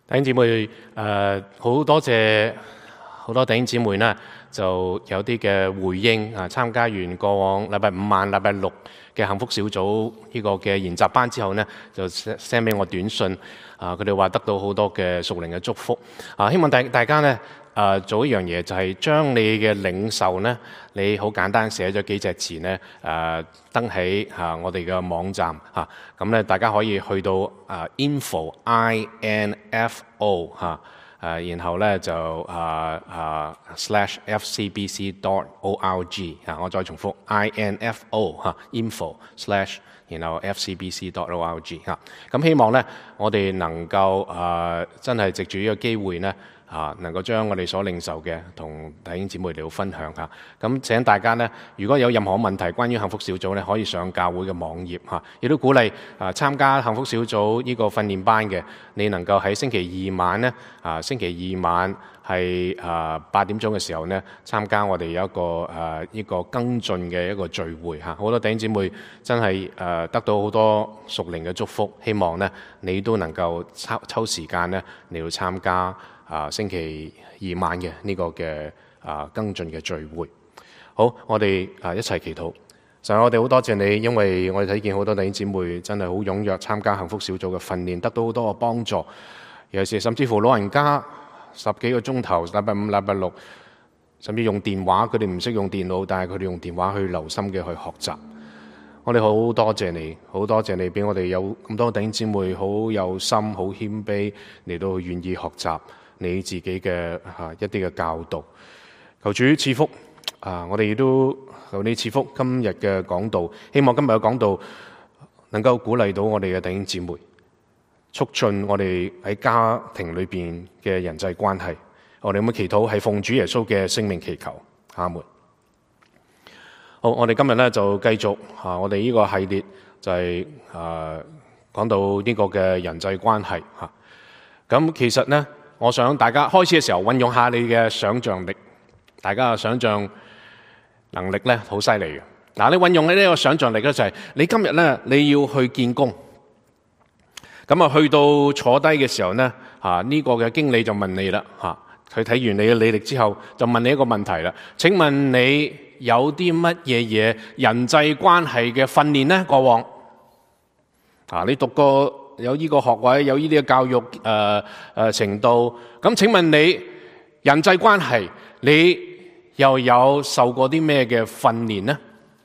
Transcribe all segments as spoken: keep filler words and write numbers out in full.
弟兄姊妹，誒、呃、好多謝好多弟兄姊妹呢，就有啲嘅回應啊！參加完過往禮拜五晚、禮拜六嘅幸福小組呢個嘅研習班之後呢，就 send 俾我短信啊！佢哋話得到好多嘅屬靈嘅祝福啊！希望大大家呢，誒、呃、做一樣嘢，就係、是、將你嘅領受呢，你好簡單寫咗幾隻字呢，誒、呃、登喺啊我哋嘅網站嚇，咁、啊、咧大家可以去到啊 info i n f o 嚇、啊。誒，然後咧就啊啊 slash f c b c dot o r g 啊，我再重複 i n f o 嚇 info slash 然後 f c b c dot o r g 嚇，咁希望咧我哋能夠啊真係藉住呢個機會咧啊，能夠將我哋所領受嘅同弟兄姊妹嚟到分享嚇。咁請大家咧，如果有任何問題關於幸福小組咧，可以上教會嘅網頁嚇，亦都鼓勵啊參加幸福小組呢個訓練班嘅，你能夠喺星期二晚咧啊星期二晚係啊八點鐘嘅時候咧參加我哋有一個誒呢個跟進嘅一個聚會嚇，好多弟兄姊妹真係誒得到好多屬靈嘅祝福，希望咧你都能夠抽抽時間咧嚟到參加。啊，星期二晚嘅呢個嘅啊跟進嘅聚會，好，我哋啊一齊祈禱。神，我哋好多謝你，因為我哋睇見好多弟兄姊妹真係好踴躍參加幸福小組嘅訓練，得到好多嘅幫助。尤其是甚至乎老人家十幾個鐘頭，禮拜五、禮拜六，甚至用電話，佢哋唔識用電腦，但係佢哋用電話去留心嘅去學習。我哋好多謝你，好多謝你俾我哋有咁多弟兄姊妹好有心、好謙卑嚟到願意學習你自己嘅嚇一啲嘅教導，求主賜福啊！我哋亦都求你賜福今日嘅講道，希望今日嘅講道能夠鼓勵到我哋嘅弟兄姊妹，促進我哋喺家庭裏邊嘅人際關係。我哋咁嘅祈禱係奉主耶穌嘅聖名祈求，阿門。好，我哋今日咧就繼續啊，我哋呢個系列就係、是、啊講到呢個嘅人際關係嚇。咁、啊、其實咧。我想大家開始嘅時候運用下你嘅想像力，大家嘅想像能力咧好犀利嘅。嗱，你運用你呢個想像力咧就係你今日咧你要去見工，咁啊去到坐低嘅時候咧，啊呢個嘅經理就問你啦，嚇佢睇完你嘅履歷之後就問你一個問題啦。請問你有啲乜嘢嘢人際關係嘅訓練咧？過往啊，你讀過？有呢個學位，有呢啲嘅教育誒誒、呃呃、程度。咁請問你人際關係，你又有受過啲咩嘅訓練呢？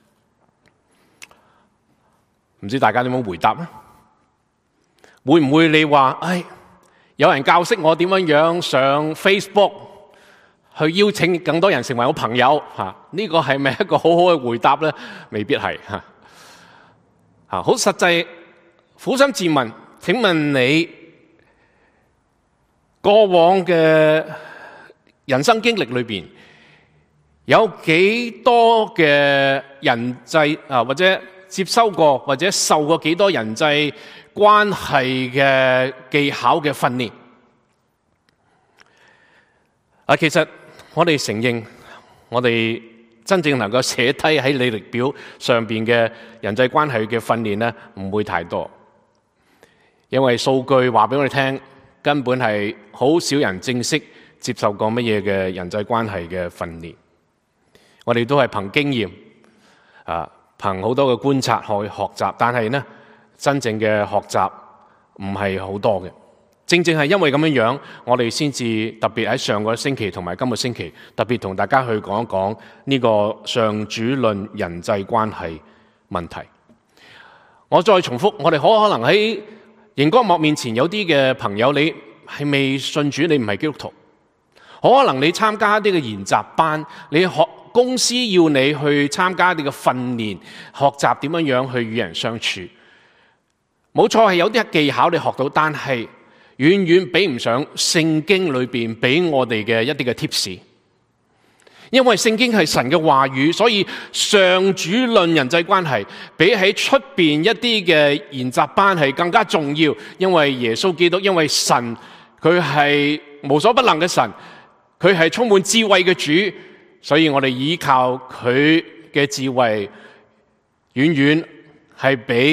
唔知大家點樣回答呢？會唔會你話，唉，有人教識我點樣樣上 Facebook 去邀請更多人成為我朋友嚇？呢、啊呢個係咪一個好好嘅回答呢？未必係嚇嚇，好實際，苦心自問。請問你過往嘅人生經歷裏邊有幾多嘅人際啊，或者接收過或者受過幾多人際關係嘅技巧嘅訓練？啊，其實我哋承認，我哋真正能夠寫低喺履歷表上邊嘅人際關係嘅訓練咧，唔會太多。因為數據話俾我哋聽，根本係好少人正式接受過乜嘢嘅人際關係嘅訓練。我哋都係憑經驗，啊，憑好多嘅觀察去學習，但係呢，真正嘅學習唔係好多嘅。正正係因為咁樣樣，我哋先至特別喺上個星期同埋今個星期，特別同大家去講一講呢個上主論人際關係問題。我再重複，我哋可可能喺熒光幕面前有啲嘅朋友，你係未信主，你唔係基督徒，可能你參加一啲嘅研習班，你學公司要你去參加一啲嘅訓練，學習點樣樣去與人相處。冇錯，係有啲技巧你學到，但係遠遠比唔上聖經裏邊俾我哋嘅一啲嘅 tips。因為聖經係神嘅話語，所以上主論人際關係比起出邊一啲嘅研習班係更加重要。因為耶穌基督，因為神佢係無所不能嘅神，佢係充滿智慧嘅主，所以我哋依靠佢嘅智慧，遠遠係比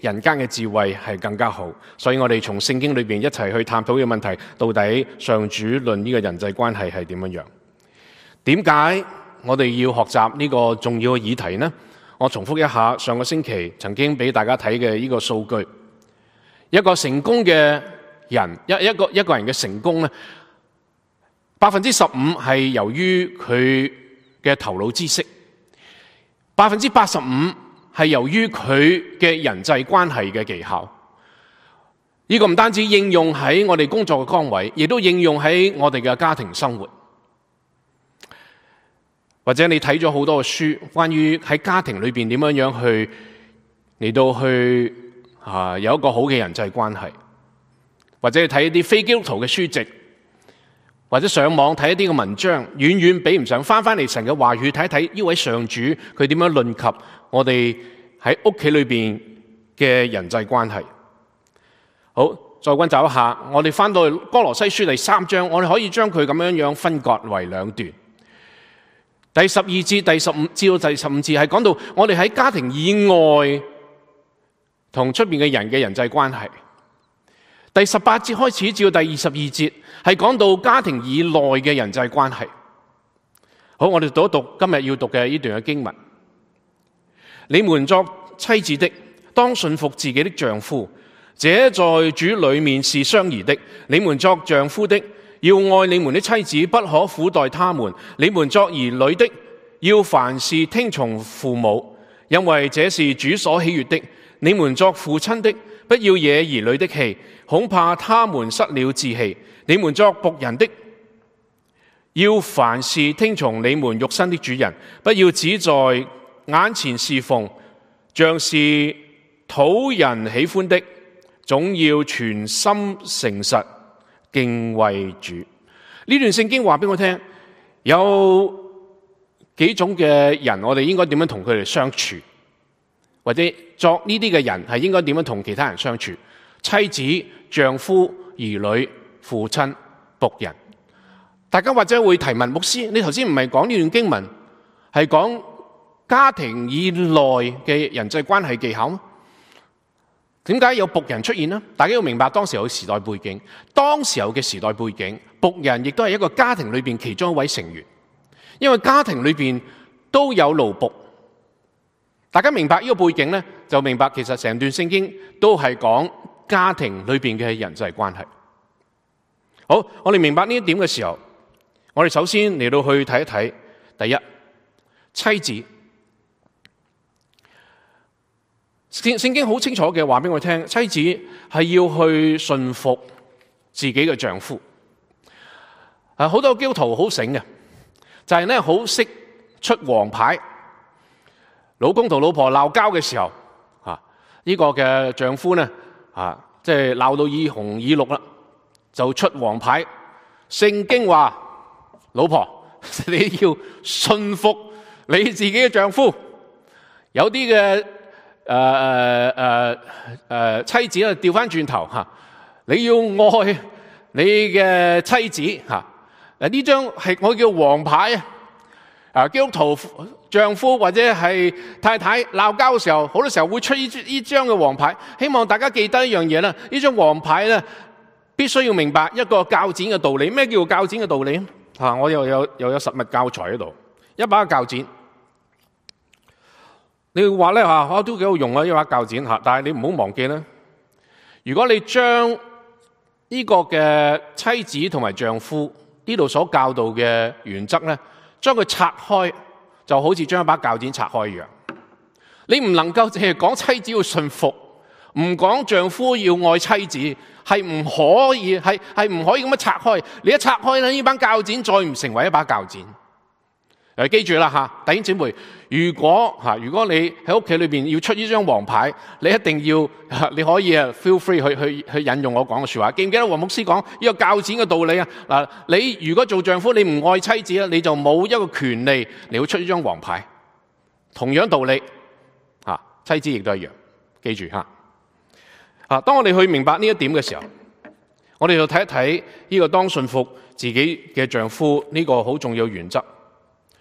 人間嘅智慧係更加好。所以我哋從聖經裏邊一齊去探討呢個問題，到底上主論呢個人際關係係點樣樣？點解我哋要學習呢個重要嘅議題呢？我重複一下上個星期曾經俾大家睇嘅呢個數據，一個成功嘅人，一一個一個人嘅成功咧，百分之十五係由於佢嘅頭腦知識，百分之八十五係由於佢嘅人際關係嘅技巧。呢個唔單止應用喺我哋工作嘅崗位，亦都應用喺我哋嘅家庭生活。或者你睇咗好多嘅書，關於喺家庭裏邊點樣樣去嚟到去啊有一個好嘅人際關係，或者你睇一啲非基督徒嘅書籍，或者上網睇一啲嘅文章，遠遠比唔上翻翻嚟神嘅話語，睇一睇呢位上主佢點樣論及我哋喺屋企裏邊嘅人際關係。好，再溫習一下，我哋翻到去歌羅西書第三章，我哋可以將佢咁樣樣分割為兩段。第十二節、第十五至到第十五節係講到我哋喺家庭以外同出邊嘅人嘅人際關係。第十八節開始至到第二十二節係講到家庭以內嘅人際關係。好，我哋讀一讀今日要讀嘅呢段嘅經文。你們作妻子的，當順服自己的丈夫，這在主裏面是相宜的。你們作丈夫的，要愛你們的妻子，不可苦待他們。你們作兒女的，要凡事聽從父母，因為這是主所喜悅的。你們作父親的，不要惹兒女的氣，恐怕他們失了志氣。你們作僕人的，要凡事聽從你們肉身的主人，不要只在眼前侍奉，像是討人喜歡的，總要全心誠實敬畏主。呢段聖經話俾我聽，有幾種嘅人，我哋應該點樣同佢哋相處，或者作呢啲嘅人係應該點樣同其他人相處？妻子、丈夫、兒女、父親、僕人。大家或者會提問，牧師，你頭先唔係講呢段經文係講家庭以內嘅人際關係技巧嗎？點解有僕人出現呢？大家要明白當時有時代背景，當時候嘅時代背景，僕人亦都係一個家庭裏邊其中一位成員，因為家庭裏邊都有奴僕。大家明白呢個背景呢，就明白其實成段聖經都係講家庭裏邊嘅人際關係。好，我哋明白呢一點嘅時候，我哋首先嚟到去睇一睇，第一，妻子。聖聖經好清楚嘅話俾我聽，妻子係要去順服自己嘅丈夫。啊，好多基督徒好醒嘅，就係咧好識出黃牌。老公同老婆鬧交嘅時候，啊，呢個嘅丈夫咧，啊，即係鬧到耳紅耳綠啦，就出黃牌。聖經話，老婆你要順服你自己嘅丈夫。有啲嘅。誒誒誒誒妻子啊，調翻轉頭嚇，你要愛你嘅妻子嚇。誒呢張係我叫黃牌啊！啊，基督徒丈夫或者係太太鬧交嘅時候，好多時候會出呢呢張嘅黃牌。希望大家記得一樣嘢啦，呢張黃牌咧必須要明白一個鉸剪嘅道理。咩叫做鉸剪嘅道理啊？我又有又有實物教材喺度，一把鉸剪。你會話咧嚇，我都幾好用啊！一把鉸剪嚇，但係你唔好忘記咧，如果你將呢個嘅妻子同埋丈夫呢度所教導嘅原則咧，將佢拆開，就好似將一把鉸剪拆開一樣。你唔能夠淨係講妻子要順服，唔講丈夫要愛妻子，係唔可以，係係唔可以咁樣拆開。你一拆開咧，呢把鉸剪再唔成為一把鉸剪。誒，記住啦嚇，弟兄姊妹，如果嚇，如果你喺屋企裏邊要出呢張黃牌，你一定要，你可以啊 feel free 去去去引用我講嘅説話。記唔記得黃牧師講呢個鉸剪嘅道理啊？嗱，你如果做丈夫，你唔愛妻子啊，你就冇一個權利嚟去出呢張黃牌。同樣道理嚇，妻子亦都一樣。記住嚇，啊，當我哋去明白呢一點嘅時候，我哋就睇一睇呢個當順服自己嘅丈夫呢個好重要原則。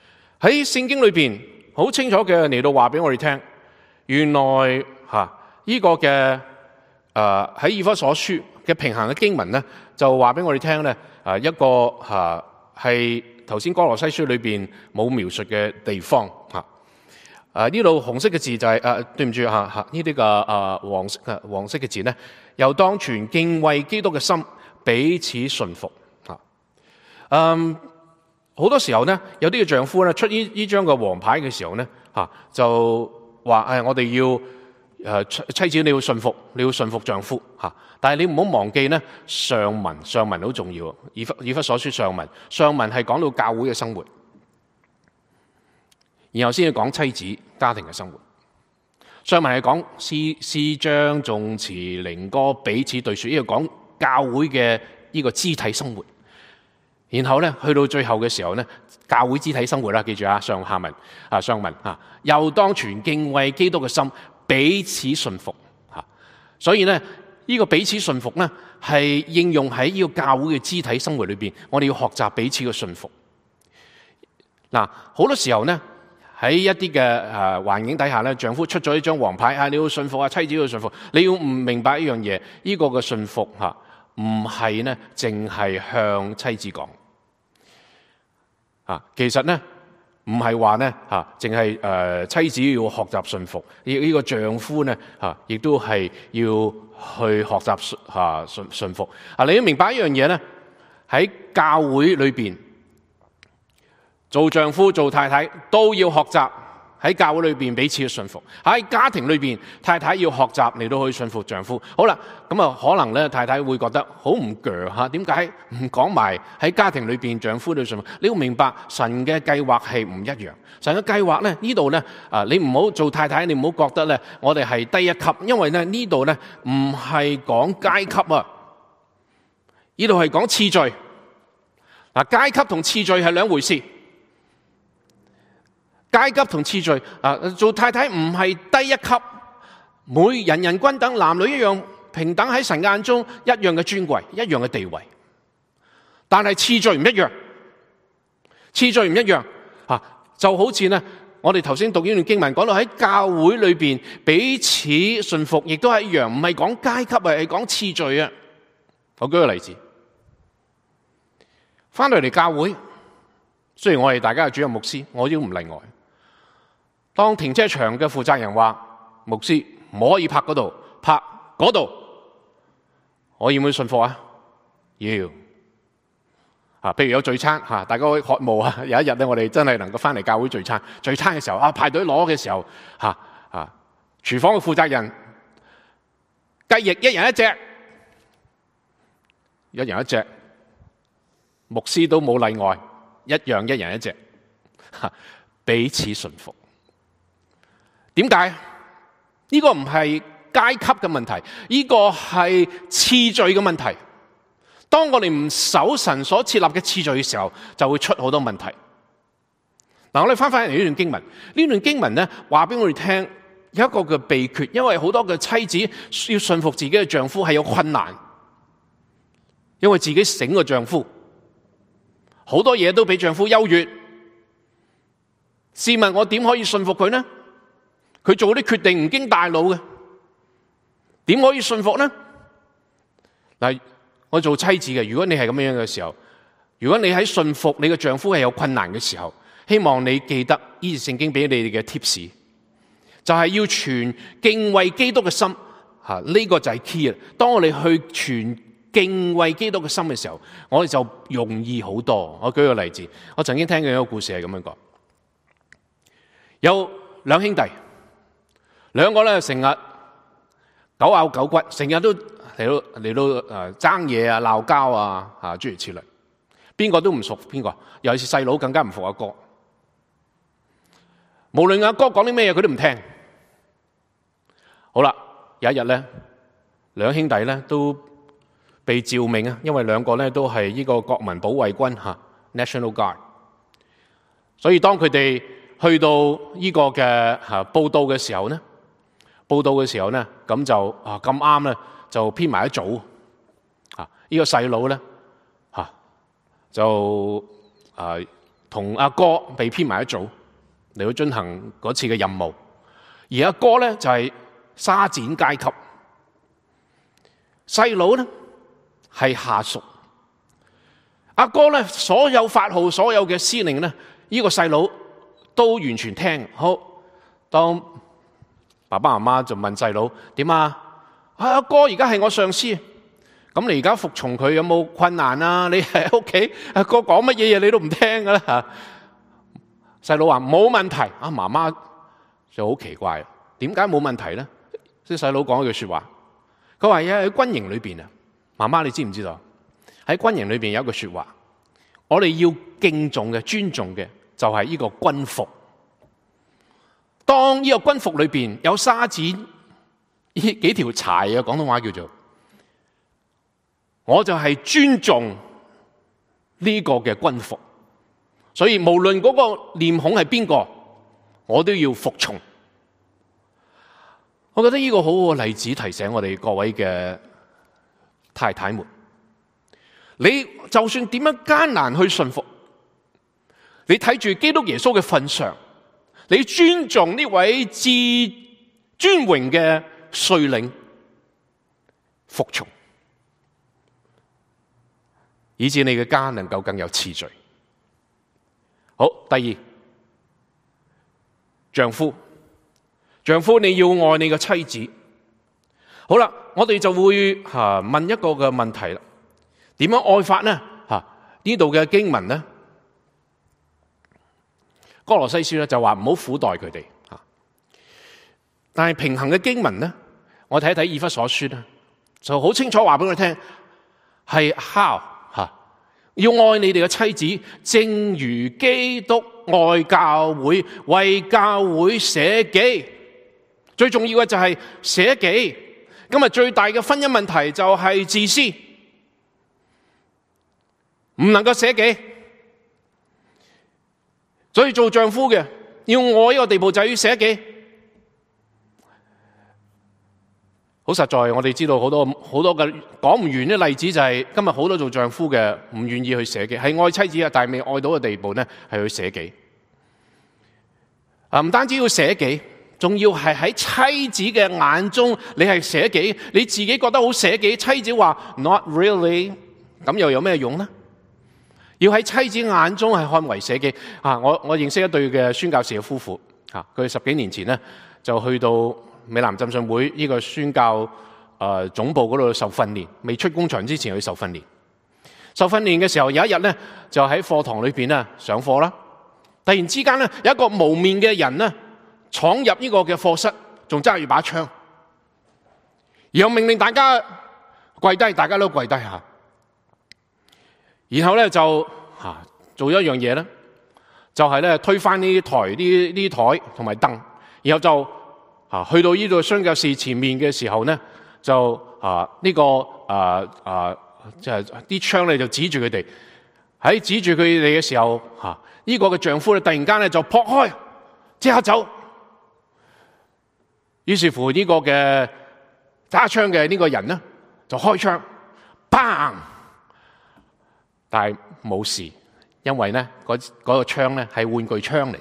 喺聖經裏邊好清楚嘅嚟到話俾我哋聽，原來嚇呢呢個嘅誒喺以弗所書嘅平衡嘅經文咧，就話俾我哋聽咧，誒一個嚇係頭先哥羅西書裏邊冇描述嘅地方嚇。誒呢度紅色嘅字就係、是、誒、啊、對唔住嚇嚇呢啲嘅誒黃色誒黃色嘅字咧，又當存敬畏基督嘅心，彼此順服嚇。嗯，好多時候咧，有啲嘅丈夫咧出呢呢張嘅黃牌嘅時候咧嚇，就話誒我哋要誒妻子你要順服，你要順服丈夫嚇。但係你唔好忘記咧上文，上文好重要。以弗以弗所書上文，上文係講到教會嘅生活。然後先要講妻子家庭嘅生活。上文係講詩詩章、頌詞、靈歌彼此對説，呢個講教會嘅呢個肢體生活。然後咧去到最後嘅時候咧，教會肢體生活啦，記住啊，上下文啊，上文啊，又當存敬畏基督嘅心，彼此順服嚇。所以咧呢、呢個彼此順服咧係應用喺呢個教會嘅肢體生活裏邊，我哋要學習彼此嘅順服。嗱，好多時候咧。喺一啲嘅誒環境底下咧，丈夫出咗一張黃牌啊，你要順服啊，妻子要順服。你要唔明白一樣嘢，呢、這個嘅順服嚇唔係咧，淨係向妻子講啊。其實咧唔係話咧嚇，淨係誒妻子要學習順服，呢、這、呢個丈夫咧嚇，亦都係要去學習嚇順順服啊。你要明白一樣嘢咧，喺教會裏邊。做丈夫做太太都要學習喺教會裏邊彼此嘅順服，喺家庭裏邊太太要學習嚟到去順服丈夫。好啦，咁啊可能咧太太會覺得好唔鋸嚇，點解唔講埋喺家庭裏邊丈夫都要順服？你要明白神嘅計劃係唔一樣。神嘅計劃咧呢度咧啊，你唔好做太太，你唔好覺得咧我哋係低一級，因為咧呢度咧唔係講階級啊，呢度係講次序。嗱，階級同次序係兩回事。階級同次序啊，做太太唔係低一級，每人人均等，男女一樣平等，喺神眼中一樣嘅尊貴，一樣嘅地位。但係次序唔一樣，次序唔一樣啊，就好似咧，我哋頭先讀呢段經文講到喺教會裏邊彼此順服，亦都係一樣，唔係講階級啊，係講次序啊。我舉個例子，翻到嚟教會，雖然我係大家嘅主任牧師，我都唔例外。當停車場嘅負責人話牧師唔可以拍嗰度，拍嗰度，我要唔要順服啊？要啊！譬如有聚餐嚇，大家可以渴慕啊！有一日咧，我哋真係能夠翻嚟教會聚餐。聚餐嘅時候啊，排隊攞嘅時候嚇啊，廚房嘅負責人雞翼一人一隻，一人一隻，牧師都冇例外，一樣一人一隻，嚇，彼此順服。點解？呢個唔係階級嘅問題，呢個係次序嘅問題。當我哋唔守神所設立嘅次序嘅時候，就會出好多問題。嗱，我哋翻返嚟呢段經文，呢段經文咧話俾我哋聽有一個嘅秘訣，因為好多嘅妻子要順服自己嘅丈夫係有困難，因為自己醒個丈夫，好多嘢都比丈夫優越。試問我點可以順服佢呢？佢做啲決定唔經大腦嘅，點可以順服呢？嗱，我做妻子嘅，如果你係咁樣嘅時候，如果你喺順服你嘅丈夫係有困難嘅時候，希望你記得呢節聖經俾你哋嘅 tips， 就係要存敬畏基督嘅心，吓，呢個就係 key 啦。當我哋去存敬畏基督嘅心嘅時候，我哋就容易好多。我舉個例子，我曾經聽過一個故事係咁樣講，有兩兄弟。兩個咧成日狗咬狗骨，成日都嚟到嚟到誒爭嘢啊、鬧交啊、嚇諸如此類。邊個都唔服邊個，尤其是細佬更加唔服阿哥。無論阿哥講啲咩嘢，佢都唔聽。好啦，有一日咧，兩兄弟咧都被召命啊，因為兩個咧都係呢個國民保衛軍嚇 National Guard。所以當佢哋去到呢個嘅嚇報到嘅時候咧，報到嘅時候咧，咁就啊咁啱咧，就編埋一組啊！呢個細佬咧嚇就啊同阿哥被編埋一組嚟到進行嗰次嘅任務，而阿哥咧就係沙展階級，細佬咧係下屬，阿哥咧所有發號、所有嘅司令咧，呢、這個細佬都完全聽。好，當爸爸媽媽就問細佬點啊？阿哥而家係我上司，咁你而家服從佢有冇困難啊？你喺屋企，阿哥講乜嘢嘢你都唔聽噶啦吓。細佬話冇問題，啊媽媽就好奇怪，點解冇問題咧？啲細佬講一句說話，佢話喺軍營裏邊啊，媽媽你知唔知道？喺軍營裏邊有一句說話，我哋要敬重嘅、尊重嘅就係呢個軍服。當呢個軍服裏邊有沙子呢幾條柴啊，廣東話叫做，我就係尊重呢個嘅軍服。所以無論嗰個臉孔係邊個，我都要服從。我覺得呢個好好嘅例子提醒我哋各位嘅太太們，你就算點樣艱難去順服，你睇住基督耶穌嘅份上，你尊重呢位至尊榮嘅帥領，服從，以致你嘅家能夠更有次序。好，第二，丈夫，丈夫你要愛你嘅妻子。好啦，我哋就會吓問一個嘅問題啦，點樣愛法呢？吓呢度嘅經文呢，歌羅西書咧就話唔好苦待佢哋吓，但係平衡嘅經文呢，我睇一睇以弗所書咧，就好清楚話俾我哋聽，係 how 吓。要愛你哋嘅妻子，正如基督愛教會，為教會捨己。最重要嘅就係捨己。今日最大嘅婚姻問題就係自私，唔能夠捨己。所以做丈夫嘅要愛呢個地步，就要捨己。好實在，我哋知道好多好多嘅講唔完嘅例子，就係今日好多做丈夫嘅唔願意去捨己，係愛妻子啊，但係未愛到嘅地步呢，係去捨己。啊，唔單止要捨己，仲要係喺妻子嘅眼中，你係捨己，你自己覺得好捨己，妻子話 not really， 咁又有咩用呢？要喺妻子眼中係看為捨己。啊，我我認識一對嘅宣教士嘅夫婦，啊，佢哋十幾年前呢，就去到美南浸信會呢個宣教誒、呃、總部嗰度受訓練，未出工場之前去受訓練。受訓練嘅時候有一日咧，就喺課堂裏邊咧上課啦。突然之間咧，有一個蒙面嘅人咧闖入呢個嘅課室，仲揸住把槍，然後命令大家跪低，大家都跪低下。然後咧就吓、啊、做咗一樣嘢咧，就係、是、咧推翻呢啲台、呢呢台同埋凳，然後就。啊，去到呢度宣教士前面嘅時候呢，就啊呢、這個啊啊即係啲槍咧就指住佢哋，喺指住佢哋嘅時候，吓、啊、呢、這個嘅丈夫咧突然間咧就撲開，即刻走。於是乎呢個嘅揸槍嘅呢個人呢，就開槍，bang！但係冇事，因為呢嗰嗰、那個槍咧係玩具槍嚟。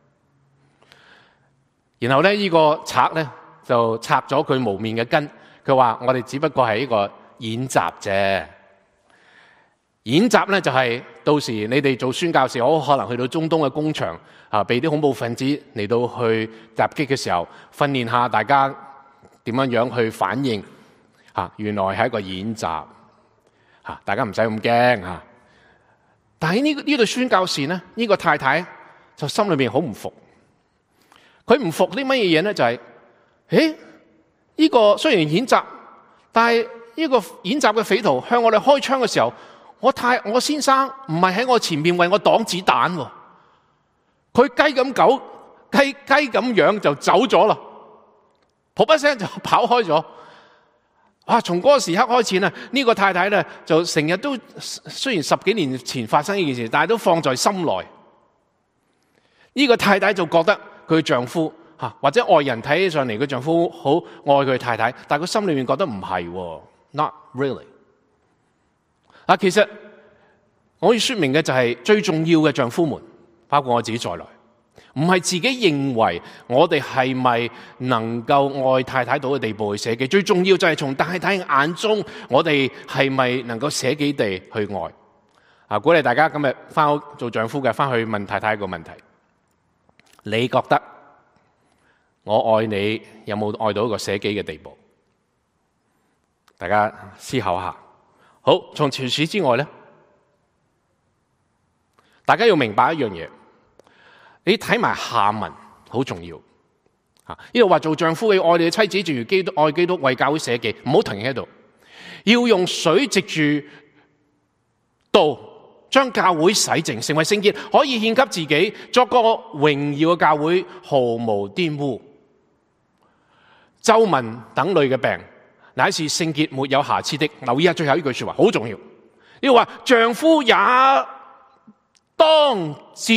然後咧，呢個賊咧就拆咗佢蒙面嘅根。佢話：我哋只不過係一個演習啫。演習咧就係到時你哋做宣教士，好可能去到中東嘅工場啊，被啲恐怖分子嚟到去襲擊嘅時候，訓練下大家點樣樣去反應。嚇，原來係一個演習。嚇，大家唔使咁驚嚇。但係呢呢對宣教士呢，呢個太太就心裏邊好唔服。佢唔服啲乜嘢嘢咧？就係、是，誒，呢個雖然演習，但係呢個演習嘅匪徒向我哋開槍嘅時候，我太我先生唔係喺我前面為我擋子彈喎，佢雞咁狗雞雞咁樣就走咗啦，噗一聲就跑開咗。啊！從嗰個時刻開始呢，呢、這個太太咧就成日都雖然十幾年前發生呢件事，但係都放在心內。呢、這個太太就覺得。佢丈夫吓，或者外人睇起上嚟，佢丈夫好愛佢太太，但係佢心裏面覺得唔係 ，not really。啊，其實我要說明嘅就係最重要嘅丈夫們，包括我自己在內， 唔係自己認為我哋係咪能夠愛太太到嘅地步去捨己，最重要就係從太太眼中，我哋係咪能夠捨己地去愛。啊，鼓勵大家今日翻屋做丈夫嘅，翻去問太太一個問題：你覺得我愛你有冇愛到一個捨己嘅地步？大家思考下。好，從除此之外咧，大家要明白一樣嘢，你睇埋下文好重要。啊，呢度話做丈夫嘅愛你嘅妻子，正如基督愛基督，為教會捨己，唔好停喺度，要用水藉住道將教會洗淨，成為聖潔，可以獻給自己，作個榮耀嘅教會，毫無玷污、皺紋等類嘅病，乃是聖潔沒有瑕疵的。留意下最後呢句說話，好重要。呢度話丈夫也當照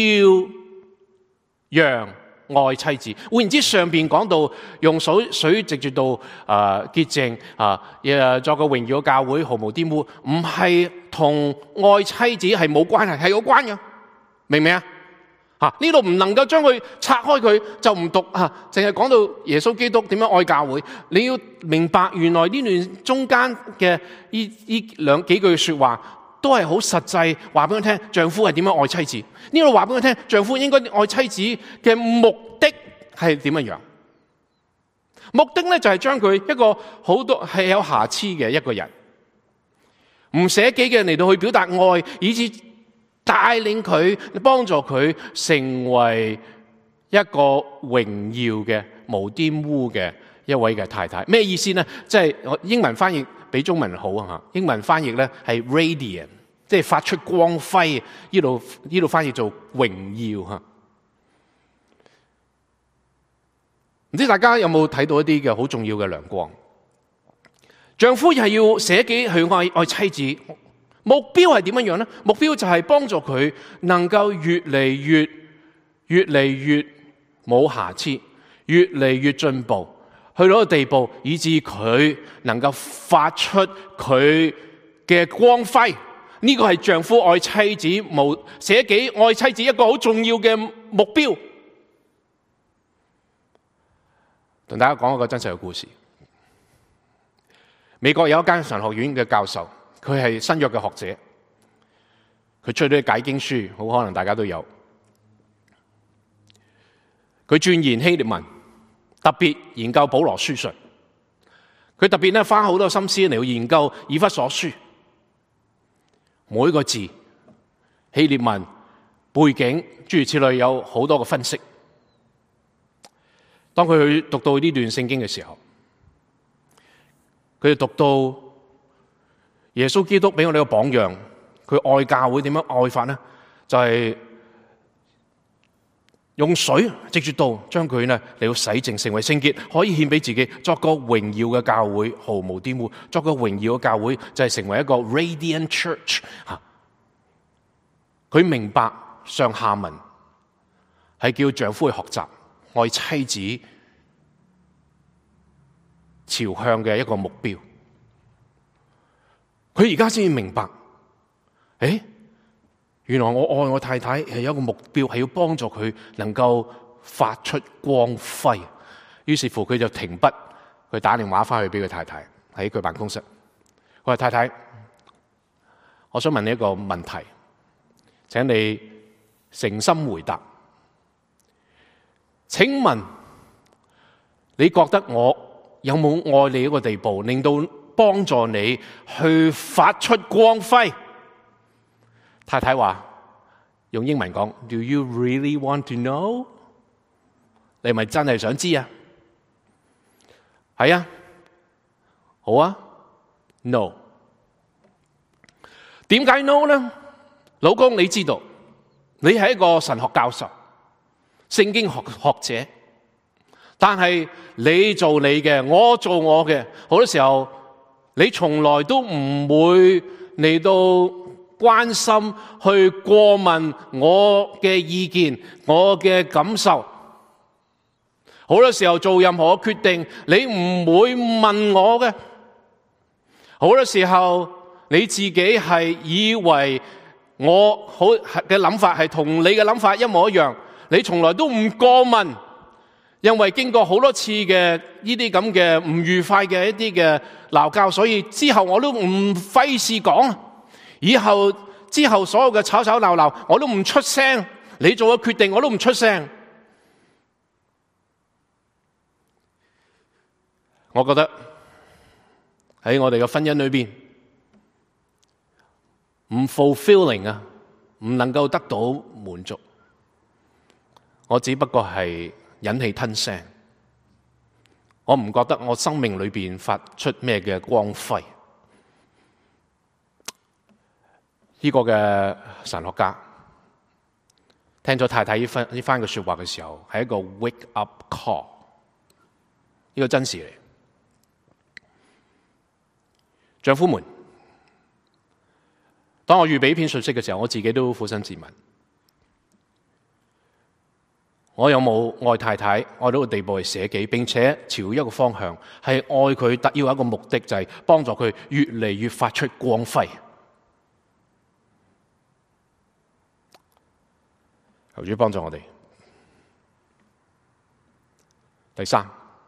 樣愛妻子。換言之，上邊講到用水水藉住到誒潔淨啊，誒作個榮耀嘅教會，毫無玷污，唔係同愛妻子係冇關係，係有關嘅，明唔明啊？吓，呢度唔能夠將佢拆開佢，就唔讀吓，淨係講到耶穌基督點樣愛教會。你要明白，原來呢段中間嘅呢呢兩幾句說話都係好實際，話俾佢聽丈夫係點樣愛妻子。呢度話俾佢聽，丈夫應該愛妻子嘅目的係點樣樣？目的咧就係將佢一個好多係有瑕疵嘅一個人，唔捨己嘅人嚟到去表達愛，以致帶領佢、幫助佢成為一個榮耀嘅、無玷污嘅一位嘅太太。咩意思呢？即係英文翻譯比中文好啊！英文翻譯咧係 radiant， 即係發出光輝。呢度呢度翻譯做榮耀吓。唔知大家有冇睇到一啲嘅好重要嘅亮光？丈夫係要捨己去愛愛妻子，目標係點樣樣呢？目標就係幫助佢能夠越嚟越、越嚟越冇瑕疵，越嚟越進步，去到個地步，以致佢能夠發出佢嘅光輝。呢個係丈夫愛妻子、無捨己愛妻子一個好重要嘅目標。同大家講一個真實嘅故事。美國有一間神學院嘅教授，佢係新約嘅學者，佢出咗解經書，好可能大家都有。佢鑽研希臘文，特別研究保羅書信。佢特別咧花好多心思嚟去研究以弗所書，每一個字希臘文背景諸如此類，有好多嘅分析。當佢去讀到呢段聖經嘅時候，佢就讀到耶穌基督俾我哋個榜樣，佢愛教會點樣愛法呢？就係、是、用水藉住道將佢呢嚟到洗淨，成為聖潔，可以獻俾自己，作個榮耀嘅教會，毫無玷污。作個榮耀嘅教會就係成為一個 radiant church。佢明白上下文係叫丈夫去學習愛妻子朝向嘅一個目標。佢而家先至明白，誒，原來我愛我太太係有一個目標，係要幫助佢能夠發出光輝。於是乎佢就停筆，佢打電話翻去俾佢太太喺佢辦公室。佢話：太太，我想問你一個問題，請你誠心回答。請問你覺得我有冇愛你一個地步，令到幫助你去發出光輝？太太話用英文講 ：Do you really want to know？ 你係咪真係想知啊？係啊，好啊 ，No。點解 No 呢？老公，你知道你係一個神學教授、聖經學學者，但係你做你嘅，我做我嘅，好多時候你從來都唔會嚟到關心去過問我嘅意見、我嘅感受。好多時候做任何決定，你唔會問我嘅。好多時候你自己係以為我好嘅諗法係同你嘅諗法一模一樣。 你從來都唔過問，因為經過好多次嘅呢啲咁嘅唔愉快嘅一啲嘅鬧交，所以之後我都唔費事講。以後之後所有嘅吵吵鬧鬧，我都唔出聲。你做嘅決定，我都唔出聲。我覺得喺我哋嘅婚姻裏邊，唔 fulfilling 啊，唔能夠得到滿足。我只不過係忍氣吞聲，我唔覺得我生命裏邊發出咩嘅光輝。呢個嘅神學家聽咗太太呢番呢番嘅說話嘅時候，係一個 wake up call， 呢個真事嚟。丈夫們，當我預備呢篇信息嘅時候，我自己都苦心自問，我有冇愛太太愛到個地步係捨己，並且朝一個方向係愛佢，特要有一個目的，就係幫助佢越嚟越發出光輝。求主幫助我哋。第三，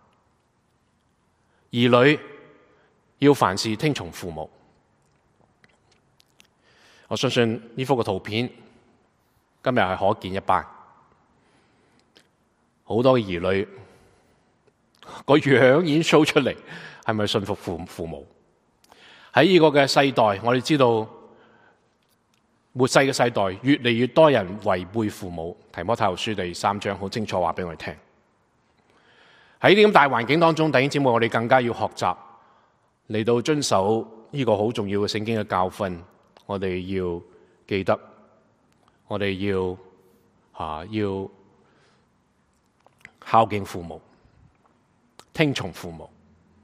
兒女要凡事聽從父母。我相信呢幅嘅圖片今日係可見一斑，好多兒女個樣已經 show 出嚟，係咪信服父父母？喺呢個嘅世代，我哋知道末世嘅世代越嚟越多人違背父母。提摩太後書第三章好清楚話俾我哋聽。喺呢啲咁大環境當中，弟兄姊妹，我哋更加要學習嚟到遵守呢個好重要嘅聖經嘅教訓。我哋要記得，我哋要啊要孝敬父母，聽從父母，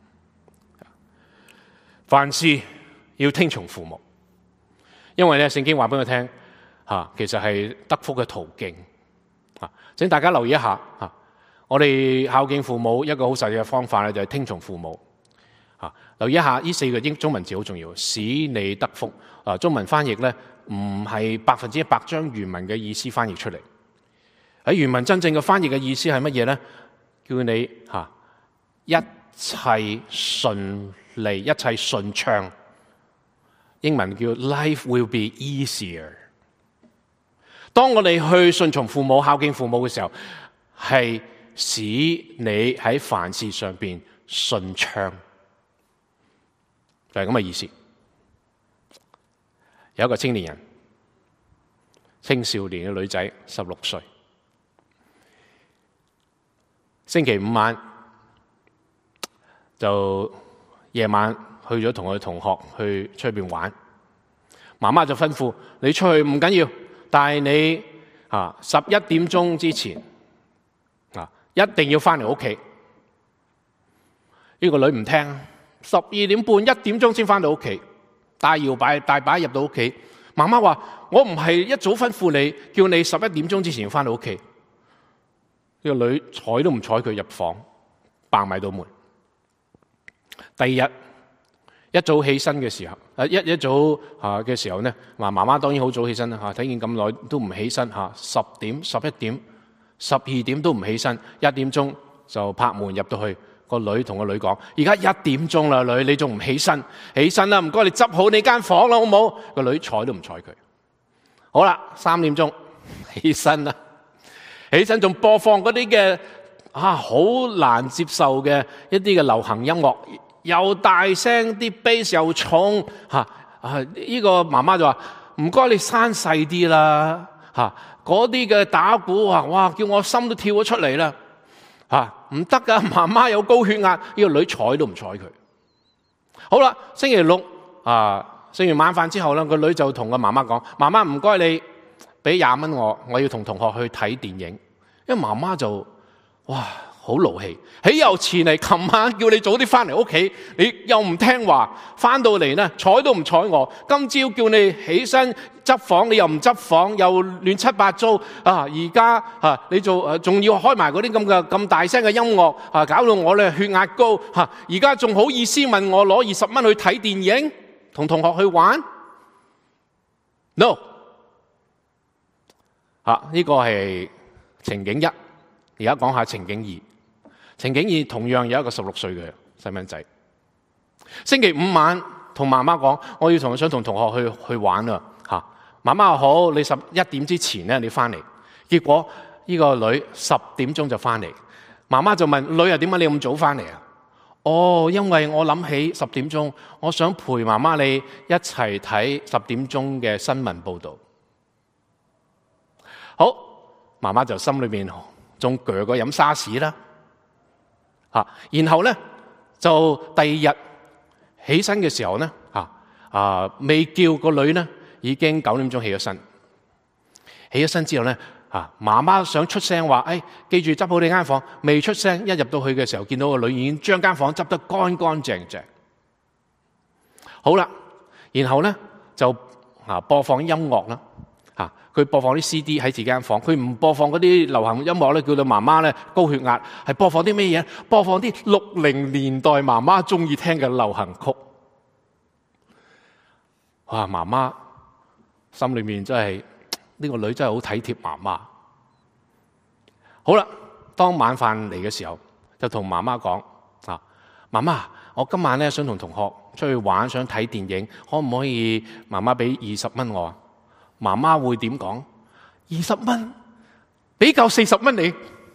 凡事要聽從父母。因為咧，聖經話俾我聽，吓其實係得福嘅途徑。啊，請大家留意一下，吓我哋孝敬父母一個好實際嘅方法咧，就係聽從父母。吓，留意一下呢四個英中文字好重要，使你得福。啊，中文翻譯咧唔係百分之一百將原文嘅意思翻譯出嚟。喺原文真正嘅翻譯嘅意思係乜嘢咧？叫你吓一切順利，一切順暢。英文叫 Life will be easier。當我哋去順從父母、孝敬父母嘅時候，係使你喺凡事上邊順暢，就係咁嘅意思。有一個青年人，青少年嘅女仔，十六歲，星期五晚就夜晚去咗同佢同學去出邊玩，媽媽就吩咐你出去唔緊要，但係你啊十一點鐘之前啊一定要翻嚟屋企。呢個女唔聽，十二點半一點鐘先翻到屋企，大搖擺大擺入到屋企。媽媽話：我唔係一早吩咐你，叫你十一點鐘之前要翻到屋企。呢個女睬都唔睬佢入房，閂埋道門。第二日一早起身嘅時候，誒一一早嚇嘅時候咧，話媽媽當然好早起身啦嚇，睇見咁耐都唔起身嚇，十點、十一點、十二點都唔起身，一點鐘就拍門入到去。個女同個女講：而家一點鐘啦，女你仲唔起身？起身啦，唔該你執好你間房啦，好唔好？個女睬都唔睬佢。好啦，三點鐘起身啦，起身仲播放嗰啲嘅啊好難接受嘅一啲嘅流行音樂。又大聲啲 bass 又重嚇啊！呢個媽媽就話：唔該你閂細啲啦嚇，嗰啲嘅打鼓啊，哇！叫我心都跳咗出嚟啦嚇，唔得噶！媽媽有高血壓，呢個女睬都唔睬佢。好啦，星期六啊，食完晚飯之後咧，個女就同個媽媽講：媽媽唔該你俾廿蚊我，我要同同學去睇電影。因為媽媽就哇〜好勞氣，豈有此理！琴晚叫你早啲翻嚟屋企，你又唔聽話，翻到嚟呢，睬都唔睬我。今朝叫你起身執房，你又唔執房，又亂七八糟啊！而家啊，你做仲要開埋嗰啲咁嘅咁大聲嘅音樂啊，搞到我咧血壓高嚇。而家仲好意思問我攞二十蚊去睇電影，同同學去玩 ？No 嚇、啊，呢、這個係情景一，而家講下情景二。情景二同樣有一個十六歲嘅細蚊仔，星期五晚同媽媽講，我要同想同同學去去玩啊！嚇，媽媽好，你十一點之前咧你翻嚟。結果呢個女十點鐘就翻嚟，媽媽就問女啊，點解你咁早翻嚟啊？哦，因為我諗起十點鐘，我想陪媽媽你一齊睇十點鐘嘅新聞報導。好，媽媽就心裏面仲鋸過飲沙士啦。嚇，然後咧就第二日起身嘅時候咧，嚇啊未叫個女咧，已經九點鐘起咗身。起咗身之後咧，啊媽媽想出聲話，誒、哎、記住執好你間房。未出聲，一入到去嘅時候，見到個女已經將間房執得乾乾淨淨。好啦，然後咧就啊播放音樂啦。嚇，佢播放啲 C D 喺自己間房，佢唔播放嗰啲流行音樂咧，叫到媽媽咧高血壓，係播放啲咩嘢？播放啲六零年代媽媽中意聽嘅流行曲。哇！媽媽心裏面真係呢個女真係好體貼媽媽。好啦，當晚飯嚟嘅時候，就同媽媽講：啊，媽媽，我今晚咧想同同學出去玩，想睇電影，可唔可以媽媽俾二十蚊我啊？媽媽會點講？二十蚊，俾夠四十蚊你。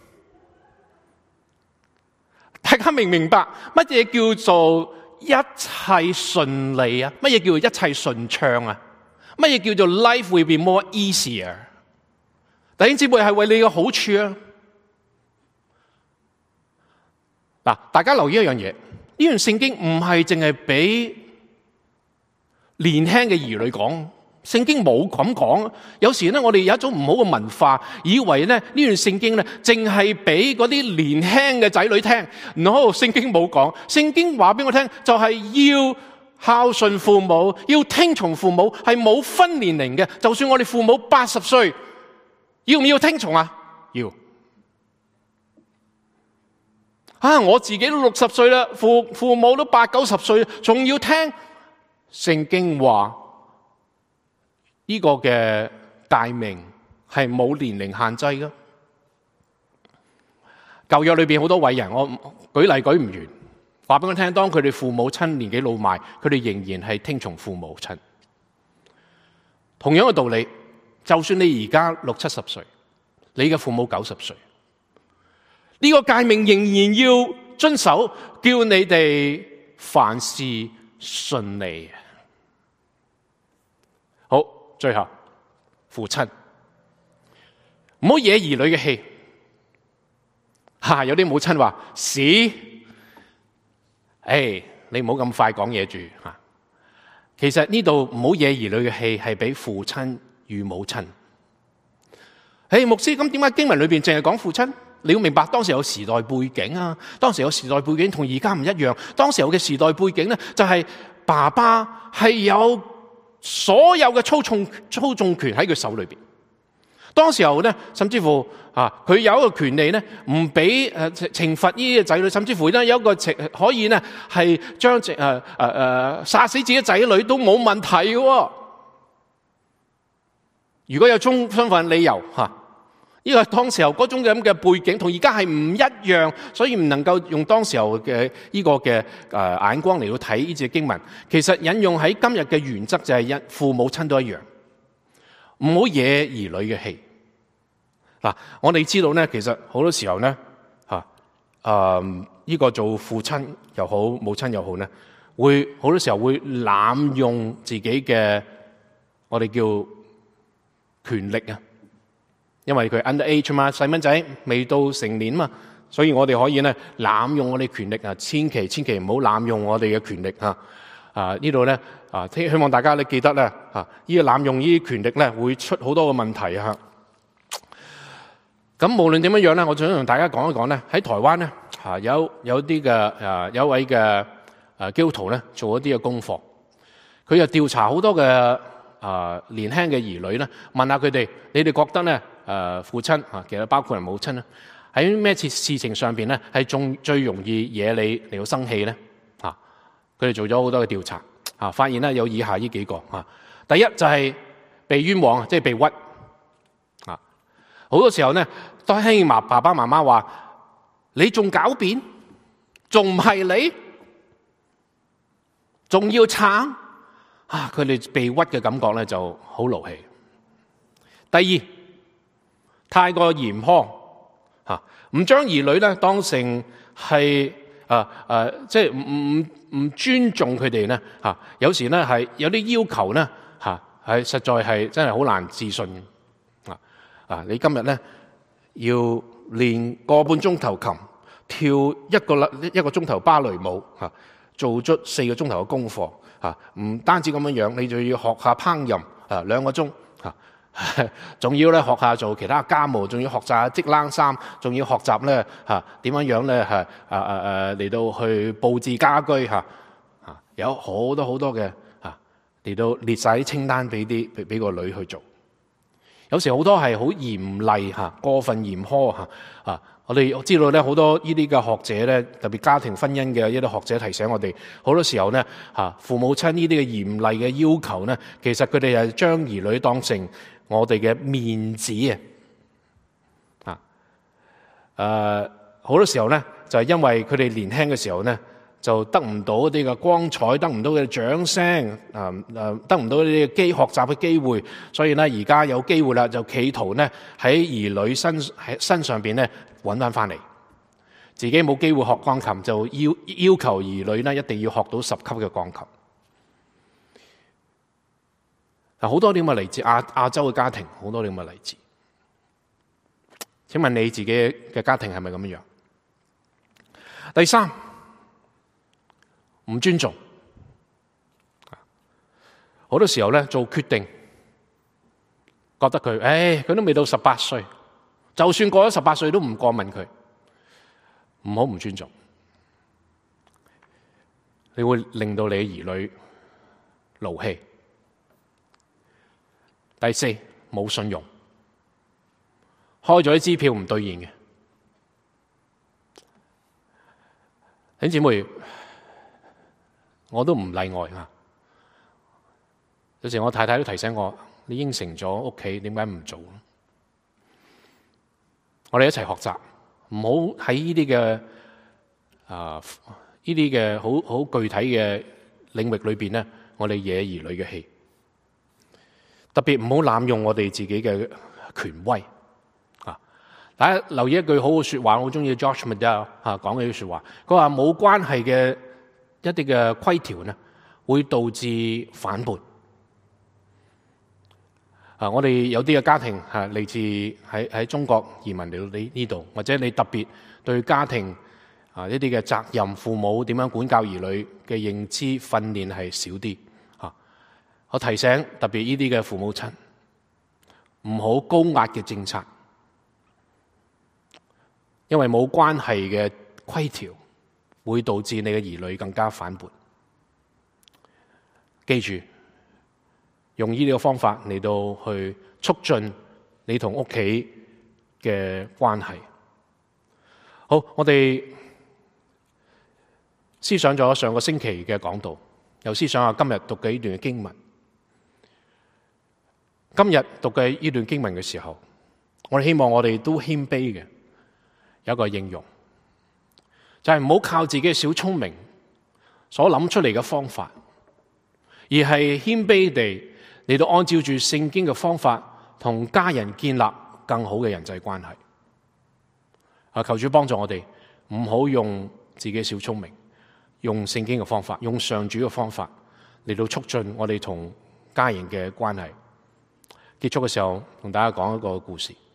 大家明唔明白乜嘢叫做一切順利啊？乜嘢叫做一切順暢啊？乜嘢叫做 life will be more easier？ 弟兄姊妹係為你嘅好處啊！嗱，大家留意一樣嘢，呢段聖經唔係淨係俾年輕嘅兒女講。聖經冇咁講，有時咧我哋有一種唔好嘅文化，以為咧呢段聖經咧淨係俾嗰啲年輕嘅仔女聽。No， 聖經冇講，聖經話俾我聽就係要孝順父母，要聽從父母，係冇分年齡嘅。就算我哋父母八十歲，要唔要聽從啊？要。啊，我自己都六十歲啦，父父母都八九十歲，仲要聽聖經話。呢個嘅誡命係冇年齡限制嘅。舊約裏邊好多偉人，我舉例舉唔完，話俾我聽，當佢哋父母親年紀老邁，佢哋仍然係聽從父母親。同樣嘅道理，就算你而家六七十歲，你嘅父母九十歲，呢個誡命仍然要遵守，叫你哋凡事順利。好。最後，父親唔好惹兒女嘅氣。吓、啊，有啲母親話屎，誒、哎，你唔好咁快講嘢住吓。其實呢度唔好惹兒女嘅氣，係俾父親與母親。誒、哎，牧師，咁點解經文裏邊淨係講父親？你要明白，當時有時代背景啊，當時有時代背景同而家唔一樣。當時有嘅時代背景咧，就係、是、爸爸係有所有嘅操縱操縱權喺佢手裏邊。當時候咧，甚至乎啊，佢有一個權利咧，唔俾誒懲罰呢啲仔女，甚至乎咧有一個懲可以咧係將誒誒誒殺死自己仔女都冇問題嘅、哦。如果有充充分理由吓，呢、啊這個當時候嗰種咁嘅背景同而家係唔一樣，所以唔能夠用當時候嘅呢個嘅誒眼光嚟到睇呢節經文。其實引用喺今日嘅原則就係一父母親都一樣，唔好惹兒女嘅氣。嗱，我哋知道咧，其實好多時候咧吓，誒、啊、呢、這個做父親又好，母親又好咧，會好多時候會濫用自己嘅我哋叫權力啊。因為佢 underage 嘛，細蚊仔未到成年嘛，所以我哋可以咧濫用我哋權力啊，千祈千祈唔好濫用我哋嘅權力啊！啊呢度咧啊，希望大家咧記得咧啊，呢個濫用呢啲權力咧會出好多嘅問題啊！咁無論點樣樣咧，我想同大家講一講咧，喺台灣咧啊有有啲嘅啊有一位嘅啊基督徒咧做一啲嘅功課，佢就調查好多嘅啊年輕嘅兒女咧，問下佢哋，你哋覺得咧？誒、呃、父親啊，其實包括係母親啦，喺咩事事情上邊咧，係仲最容易惹你嚟到生氣咧？啊，佢哋做咗好多嘅調查，啊，發現咧有以下呢幾個啊。第一就係被冤枉，即係被屈啊。 好多時候咧，當聽爸爸媽媽話你仲狡辯，仲唔係你，仲要撐啊！佢哋被屈嘅感覺咧就好勞氣。第二，太過嚴苛嚇，唔將兒女咧當成係啊啊，即係唔唔唔尊重佢哋咧嚇。有時咧係有啲要求咧嚇，係實在係真係好難置信啊！啊，你今日咧要練個半鐘頭琴，跳一個一個鐘頭芭蕾舞嚇，做足四個鐘頭嘅功課嚇，唔單止咁樣樣，你就要學下烹飪啊兩個鐘嚇。仲要咧學下做其他家務，仲要學習織冷衫，仲要學習咧嚇點樣樣咧係啊啊啊嚟到去佈置家居嚇嚇，有好多好多嘅嚇嚟到列晒啲清單俾啲俾俾個女去做。有時好多係好嚴厲嚇，過分嚴苛嚇啊！我哋知道咧好多呢啲嘅學者咧，特別家庭婚姻嘅一啲學者提醒我哋，好多時候咧嚇父母親呢啲嘅嚴厲嘅要求咧，其實佢哋係將兒女當成我哋嘅面子啊！誒好多時候咧，就係因為佢哋年輕嘅時候咧，就得唔到一啲嘅光彩，得唔到嘅掌聲，啊誒，得唔到一啲嘅機學習嘅機會，所以咧而家有機會啦，就企圖咧喺兒女身喺身上邊咧揾翻翻嚟。自己冇機會學鋼琴，就要要求兒女咧一定要學到十級嘅鋼琴。好多啲咁嘅例子，亞亞洲嘅家庭好多啲咁嘅例子。請問你自己嘅家庭係咪咁樣？第三，唔尊重。好多時候咧做決定，覺得佢，誒佢都未到十八歲，就算過咗十八歲都唔過問佢，唔好唔尊重。你會令到你嘅兒女勞氣。第四，冇信用，開咗啲支票唔兌現嘅。弟兄姊妹，我都唔例外啊！有時我太太都提醒我，你應承咗屋企，點解唔做？我哋一齊學習，唔好喺呢啲嘅啊呢啲嘅好好具體嘅領域裏邊咧，我哋惹兒女嘅氣。特別唔好濫用我哋自己嘅權威啊！大家留意一句好好説話，我好中意 George Meadell 嚇講嘅啲説話。佢話冇關係嘅一啲嘅規條呢，會導致反叛。啊！我哋有啲嘅家庭係嚟自喺喺中國移民嚟到呢呢度，或者你特別對家庭啊一啲嘅責任、父母點樣管教兒女嘅認知訓練係少啲。我提醒特別呢啲嘅父母親，唔好高壓嘅政策，因為冇關係嘅規條會導致你嘅兒女更加反叛。記住，用呢啲嘅方法嚟到去促進你同屋企嘅關係。好，我哋思想咗上個星期嘅講道，又思想下今日讀嘅呢段嘅經文。今日讀嘅呢段經文嘅時候，我哋希望我哋都謙卑嘅，有一個應用，就係唔好靠自己嘅小聰明所諗出嚟嘅方法，而係謙卑地嚟到按照住聖經嘅方法，同家人建立更好嘅人際關係。啊，求主幫助我哋，唔好用自己嘅小聰明，用聖經嘅方法，用上主嘅方法嚟到促進我哋同家人嘅關係。結束嘅時候，同大家講一個故事。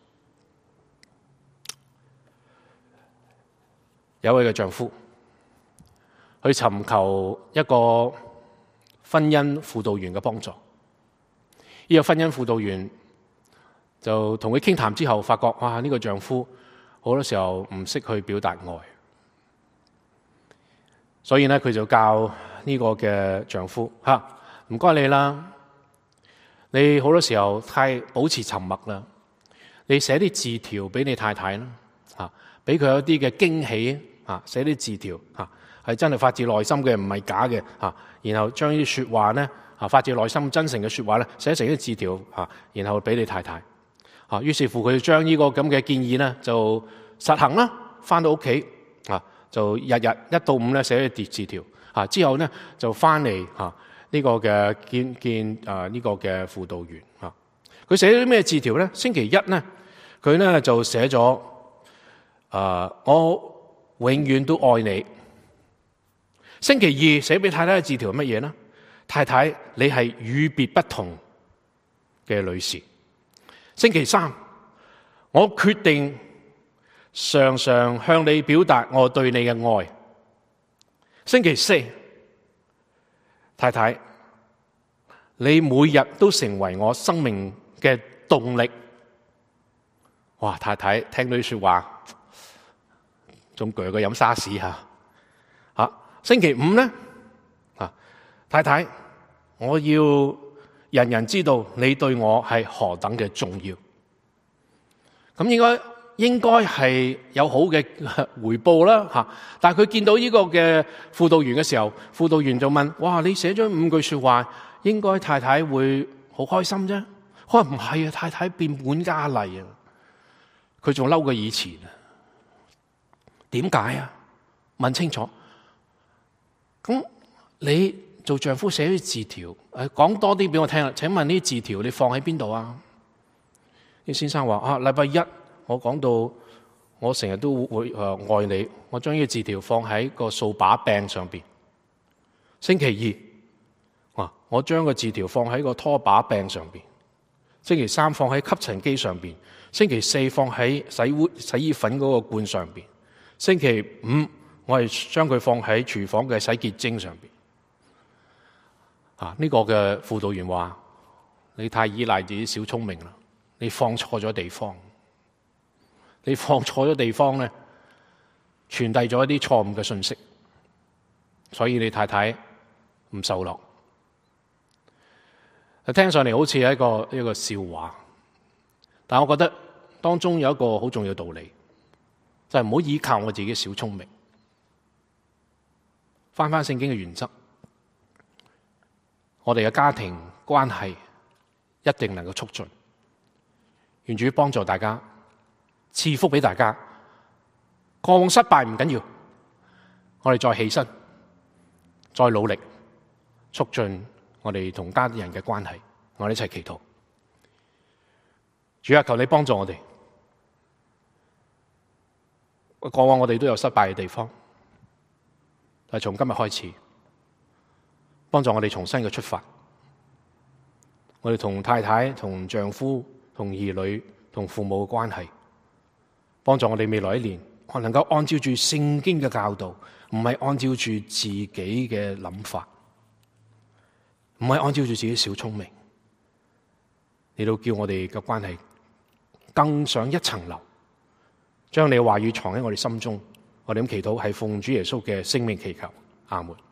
有一位嘅丈夫去尋求一個婚姻輔導員嘅幫助。呢個婚姻輔導員就同佢傾談之後，發覺哇，呢個丈夫好多時候唔識去表達愛，所以咧佢就教呢個嘅丈夫吓，唔該你啦。你好多時候太保持沉默啦，你寫啲字條俾你太太啦，嚇，俾佢有啲嘅驚喜嚇，寫啲字條嚇，係真係發自內心嘅，唔係假嘅嚇，然後將啲説話咧嚇，發自內心真誠嘅説話咧，寫成啲字條嚇，然後俾你太太。 啊，於是乎佢將呢個咁嘅建議咧就實行啦。翻到屋企啊，就日日一到五咧寫啲字條啊，之後咧就翻嚟嚇呢個嘅見見啊呢個嘅輔導員啊。佢寫咗啲咩字條咧？星期一咧，佢咧就寫咗啊，我永遠都愛你。星期二寫俾太太嘅字條係乜嘢呢？太太，你係與別不同嘅女士。星期三，我決定常常向你表達我對你嘅愛。星期四，太太，你每日都成為我生命嘅動力。哇！太太聽到啲說話，仲鋸過飲沙士吓。啊，星期五咧，啊，太太，我要人人知道你對我係何等嘅重要。咁應該應該係有好嘅回報啦嚇。但係佢見到呢個嘅輔導員嘅時候，輔導員就問：哇！你寫咗五句説話，應該太太會好開心啫。佢話唔係啊，太太變本加厲啊。佢仲嬲過以前啊。點解啊？問清楚。咁你做丈夫寫啲字條，誒講多啲俾我聽啦。請問呢啲字條你放喺邊度啊？啲先生話：啊，禮拜一我講到我成日都會誒愛你，我將呢個字條放喺個掃把柄上邊。星期二，啊，我將個字條放喺個拖把柄上邊。星期三放喺吸塵機上邊。星期四放喺洗污洗衣粉嗰個罐上邊。星期五我係將佢放喺廚房嘅洗潔精上邊。啊！呢個嘅輔導員話：你太依賴自己小聰明啦，你放錯咗地方，你放錯咗地方咧，傳遞咗一啲錯誤嘅信息，所以你太太唔受落。聽上嚟好似係一個一個笑話，但我覺得當中有一個好重要嘅道理，就係唔好依靠我自己嘅小聰明，翻翻聖經嘅原則。我哋嘅家庭關係一定能夠促進，願主幫助大家，賜福俾大家。過往失敗唔緊要，我哋再起身，再努力，促進我哋同家人嘅關係。我哋一齊祈禱，主啊，求你幫助我哋。過往我哋都有失敗嘅地方，但係從今日開始，幫助我哋重新嘅出發，我哋同太太、同丈夫、同兒女、同父母嘅關係，幫助我哋未來一年，我能夠按照住聖經嘅教導，唔係按照住自己嘅諗法，唔係按照住自己小聰明，嚟到叫我哋嘅關係更上一層樓，將你嘅話語藏喺我哋心中。我哋咁祈禱係奉主耶穌嘅聖名祈求，阿門。